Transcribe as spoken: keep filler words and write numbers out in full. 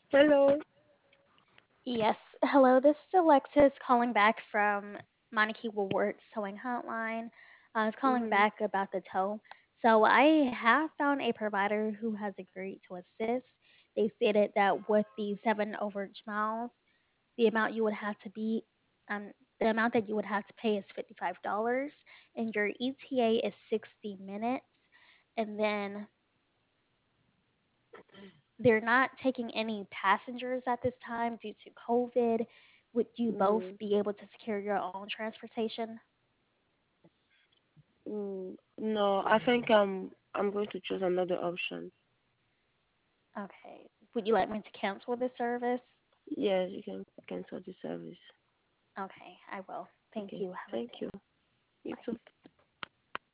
Hello. Yes. Hello, this is Alexis calling back from Monarchy Will Work Towing Hotline. I was calling Mhm. back about the tow. So I have found a provider who has agreed to assist. They stated that with the seven overage miles, the amount you would have to be, um, the amount that you would have to pay is fifty-five dollars and your E T A is sixty minutes. And then they're not taking any passengers at this time due to COVID. Would you both Mhm. be able to secure your own transportation? Mm. No, I think I'm I'm going to choose another option. Okay. Would you like me to cancel the service? Yes, you can cancel the service. Okay, I will. Thank Okay. you. Have a good Thank day. you. You Bye. too.